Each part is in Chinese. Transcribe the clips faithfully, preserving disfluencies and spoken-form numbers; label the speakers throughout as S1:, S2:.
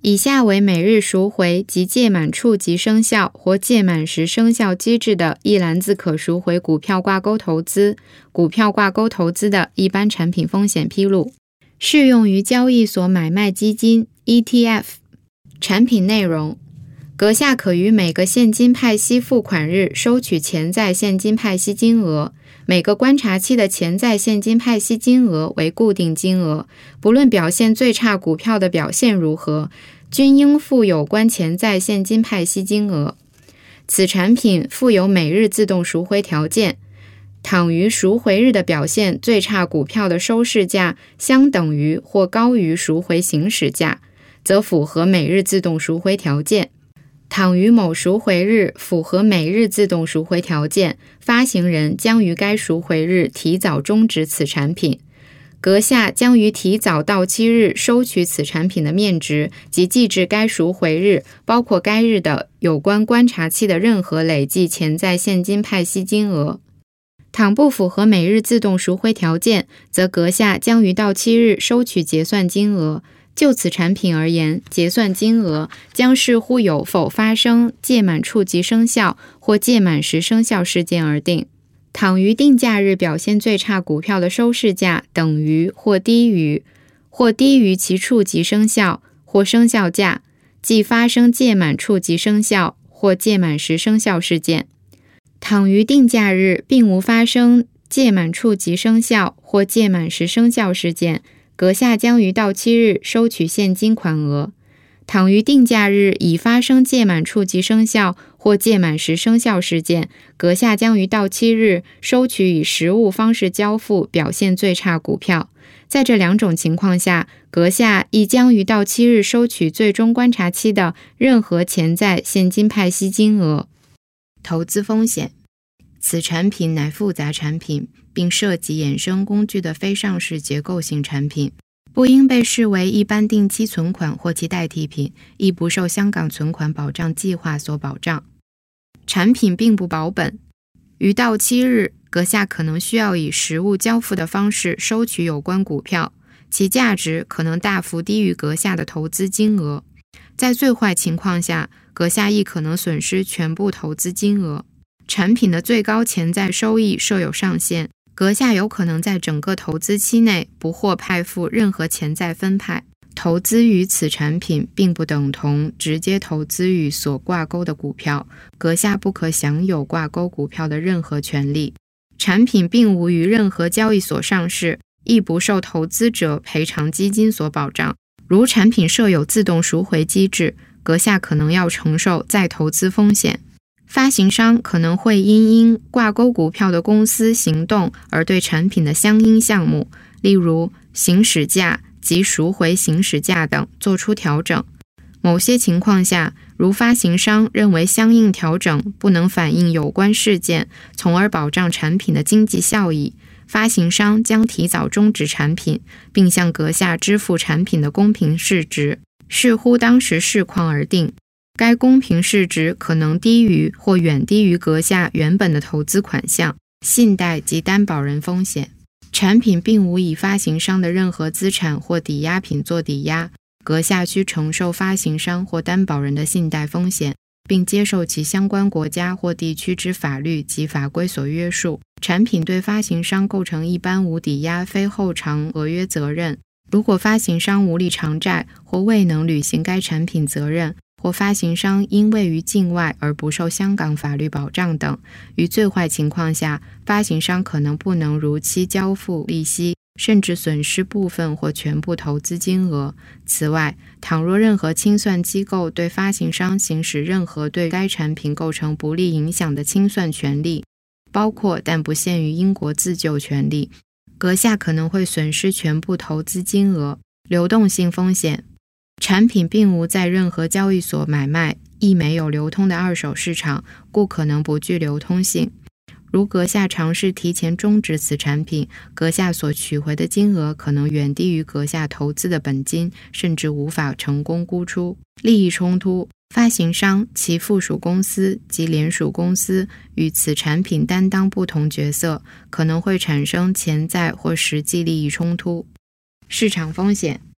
S1: 以下为每日赎回及届满处即生效或届满时生效机制的一篮子可赎回股票挂钩投资、股票挂钩投资的一般产品风险披露，适用于交易所买卖基金 E T F。 产品内容：阁下可于每个现金派息付款日收取潜在现金派息金额，每个观察期的潜在现金派息金额为固定金额，不论表现最差股票的表现如何，均应付有关潜在现金派息金额。此产品附有每日自动赎回条件，倘于赎回日的表现最差股票的收市价相等于或高于赎回行使价，则符合每日自动赎回条件。倘于某赎回日符合每日自动赎回条件，发行人将于该赎回日提早终止此产品。阁下将于提早到期日收取此产品的面值及计至该赎回日，包括该日的有关观察期的任何累计潜在现金派息金额。倘不符合每日自动赎回条件，则阁下将于到期日收取结算金额。就此产品而言，结算金额将视乎有否发生届满处即生效或届满时生效事件而定。倘于定价日表现最差股票的收市价等于或低于或低于其处即生效或生效价，即发生届满处即生效或届满时生效事件。倘于定价日并无发生届满处即生效或届满时生效事件，阁下将于到期日收取现金款额。倘于定价日已发生届满处即生效或届满时生效事件，阁下将于到期日收取以实物方式交付表现最差股票。在这两种情况下，阁下亦将于到期日收取最终观察期的任何潜在现金派息金额。投资风险：此产品乃复杂产品，并涉及衍生工具的非上市结构性产品，不应被视为一般定期存款或其代替品，亦不受香港存款保障计划所保障。产品并不保本，于到期日，阁下可能需要以实物交付的方式收取有关股票，其价值可能大幅低于阁下的投资金额。在最坏情况下，阁下亦可能损失全部投资金额。产品的最高潜在收益设有上限，阁下有可能在整个投资期内不获派付任何潜在分派。投资于此产品并不等同直接投资于所挂钩的股票，阁下不可享有挂钩股票的任何权利。产品并无于任何交易所上市，亦不受投资者赔偿基金所保障。如产品设有自动赎回机制，阁下可能要承受再投资风险。发行商可能会因因挂钩股票的公司行动而对产品的相应项目，例如行使价及赎回行使价等做出调整。某些情况下，如发行商认为相应调整不能反映有关事件，从而保障产品的经济效益，发行商将提早终止产品，并向阁下支付产品的公平市值，视乎当时市况而定。该公平市值可能低于或远低于阁下原本的投资款项。信贷及担保人风险：产品并无以发行商的任何资产或抵押品做抵押，阁下需承受发行商或担保人的信贷风险，并接受其相关国家或地区之法律及法规所约束。产品对发行商构成一般无抵押非后偿合约责任。如果发行商无力偿债或未能履行该产品责任，或发行商因位于境外而不受香港法律保障等，于最坏情况下，发行商可能不能如期交付利息，甚至损失部分或全部投资金额。此外，倘若任何清算机构对发行商行使任何对该产品构成不利影响的清算权利，包括但不限于英国自救权利，阁下可能会损失全部投资金额。流动性风险：产品并无在任何交易所买卖，亦没有流通的二手市场，故可能不具流通性。如阁下尝试提前终止此产品，阁下所取回的金额可能远低于阁下投资的本金，甚至无法成功估出。利益冲突：发行商、其附属公司及联属公司与此产品担当不同角色，可能会产生潜在或实际利益冲突。市场风险：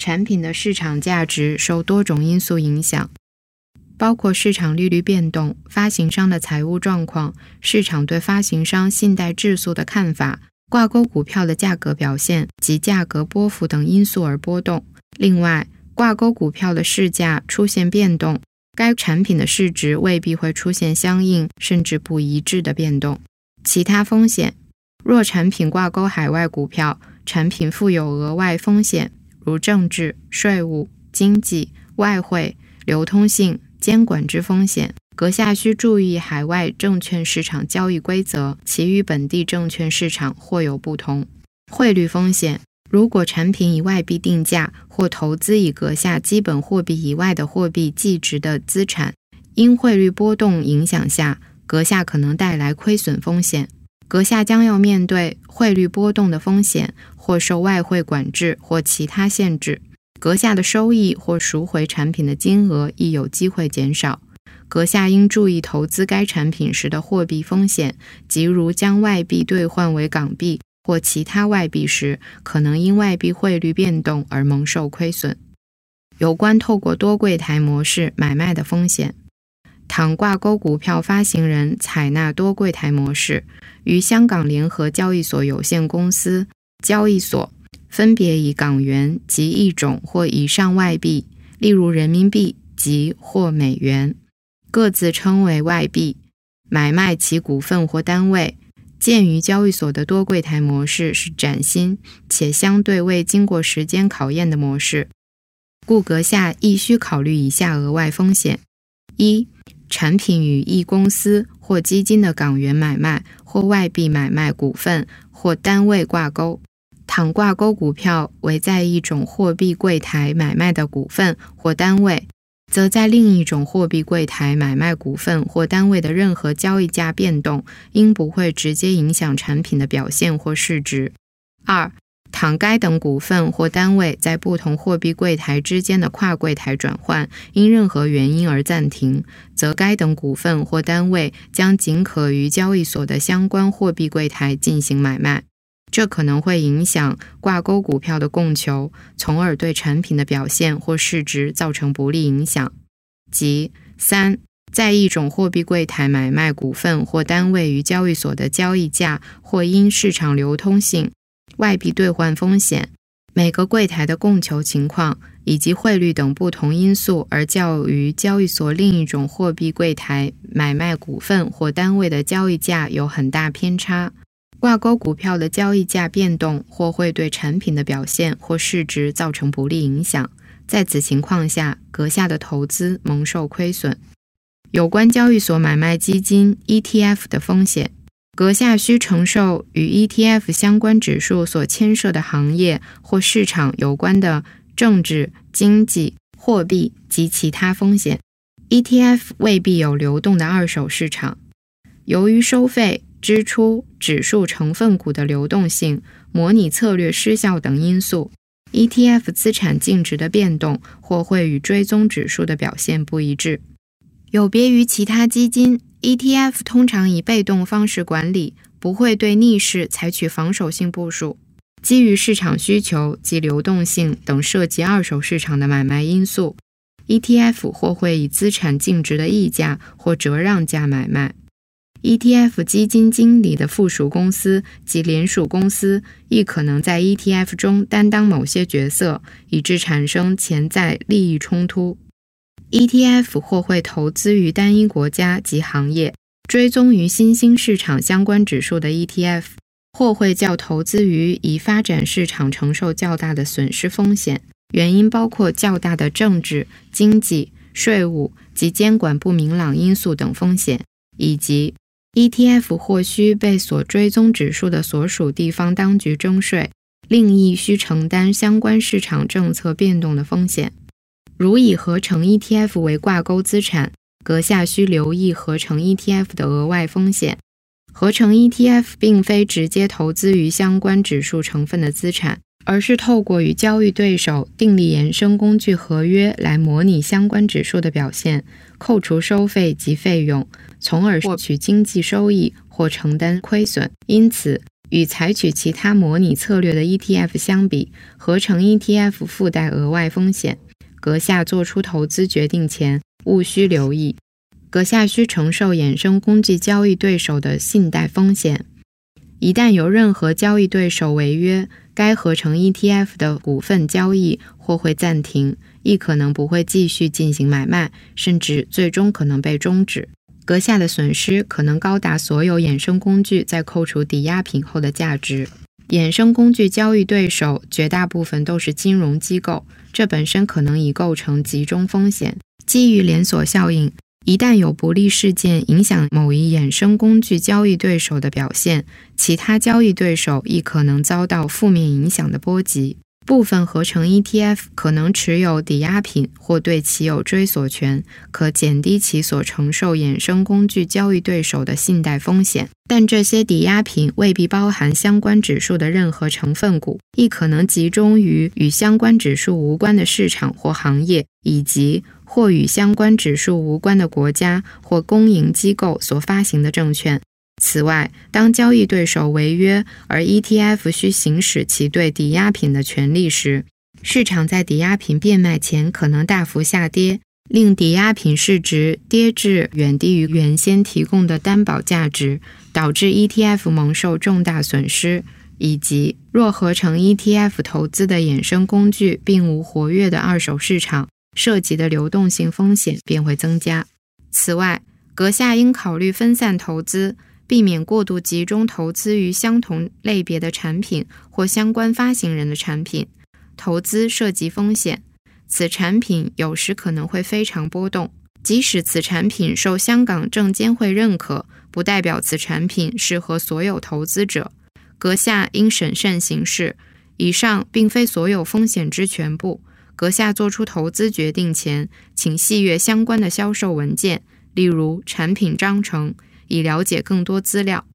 S1: 产品的市场价值受多种因素影响，包括市场利率变动、发行商的财务状况、市场对发行商信贷质素的看法、挂钩股票的价格表现及价格波幅等因素而波动。另外，挂钩股票的市价出现变动，该产品的市值未必会出现相应甚至不一致的变动。其他风险，若产品挂钩海外股票，产品负有额外风险，如政治、税务、经济、外汇、流通性、监管之风险，阁下需注意海外证券市场交易规则，其与本地证券市场或有不同。汇率风险，如果产品以外币定价或投资以阁下基本货币以外的货币计值的资产，因汇率波动影响下，阁下可能带来亏损风险。阁下将要面对汇率波动的风险，或受外汇管制或其他限制。阁下的收益或赎回产品的金额亦有机会减少。阁下应注意投资该产品时的货币风险，即如将外币兑换为港币或其他外币时，可能因外币汇率变动而蒙受亏损。有关透过多柜台模式买卖的风险，倘挂钩股票发行人采纳多柜台模式，于香港联合交易所有限公司交易所分别以港元及一种或以上外币，例如人民币及或美元，各自称为外币，买卖其股份或单位。鉴于交易所的多柜台模式是崭新且相对未经过时间考验的模式，故阁下亦需考虑以下额外风险：一、产品与一公司或基金的港元买卖或外币买卖股份或单位挂钩，倘挂钩股票为在一种货币柜台买卖的股份或单位，则在另一种货币柜台买卖股份或单位的任何交易价变动，应不会直接影响产品的表现或市值。二、倘该等股份或单位在不同货币柜台之间的跨柜台转换因任何原因而暂停，则该等股份或单位将仅可于交易所的相关货币柜台进行买卖。这可能会影响挂钩股票的供求，从而对产品的表现或市值造成不利影响。即三、在一种货币柜台买卖股份或单位于交易所的交易价，或因市场流通性、外币兑换风险、每个柜台的供求情况以及汇率等不同因素而较于交易所另一种货币柜台买卖股份或单位的交易价有很大偏差。挂钩股票的交易价变动或会对产品的表现或市值造成不利影响，在此情况下，阁下的投资蒙受亏损。有关交易所买卖基金 E T F 的风险，阁下需承受与 E T F 相关指数所牵涉的行业或市场有关的政治、经济、货币及其他风险。E T F 未必有流动的二手市场。由于收费、支出、指数成分股的流动性、模拟策略失效等因素， E T F 资产净值的变动或会与追踪指数的表现不一致。有别于其他基金， E T F 通常以被动方式管理，不会对逆势采取防守性部署。基于市场需求及流动性等涉及二手市场的买卖因素， E T F 或会以资产净值的溢价或折让价买卖。E T F 基金经理的附属公司及联属公司亦可能在 E T F 中担当某些角色，以致产生潜在利益冲突。E T F 或会投资于单一国家及行业，追踪于新兴市场相关指数的 E T F， 或会较投资于已发展市场承受较大的损失风险，原因包括较大的政治、经济、税务及监管不明朗因素等风险，以及E T F 或需被所追踪指数的所属地方当局征税，另亦需承担相关市场政策变动的风险。如以合成 E T F 为挂钩资产，阁下需留意合成 E T F 的额外风险。合成 E T F 并非直接投资于相关指数成分的资产，而是透过与交易对手订立衍生工具合约来模拟相关指数的表现，扣除收费及费用，从而获取经济收益或承担亏损。因此， 与采取其他模拟策略的 E T F 相比，合成 E T F 附带额外风险，阁下做出投资决定前务需留意。阁下需承受衍生工具交易对手的信贷风险。一旦有任何交易对手违约，该合成 E T F 的股份交易或会暂停，亦可能不会继续进行买卖，甚至最终可能被终止。阁下的损失可能高达所有衍生工具在扣除抵押品后的价值。衍生工具交易对手绝大部分都是金融机构，这本身可能已构成集中风险。基于连锁效应，一旦有不利事件影响某一衍生工具交易对手的表现，其他交易对手亦可能遭到负面影响的波及。部分合成 E T F 可能持有抵押品或对其有追索权，可减低其所承受衍生工具交易对手的信贷风险，但这些抵押品未必包含相关指数的任何成分股，亦可能集中于与相关指数无关的市场或行业，以及或与相关指数无关的国家或公营机构所发行的证券。此外，当交易对手违约，而 E T F 需行使其对抵押品的权利时，市场在抵押品变卖前可能大幅下跌，令抵押品市值跌至远低于原先提供的担保价值，导致 E T F 蒙受重大损失，以及若合成 E T F 投资的衍生工具并无活跃的二手市场，涉及的流动性风险便会增加。此外，阁下应考虑分散投资，避免过度集中投资于相同类别的产品或相关发行人的产品。投资涉及风险，此产品有时可能会非常波动。即使此产品受香港证监会认可，不代表此产品适合所有投资者。阁下应审慎行事。以上并非所有风险之全部。阁下做出投资决定前，请细阅相关的销售文件，例如产品章程，以了解更多资料。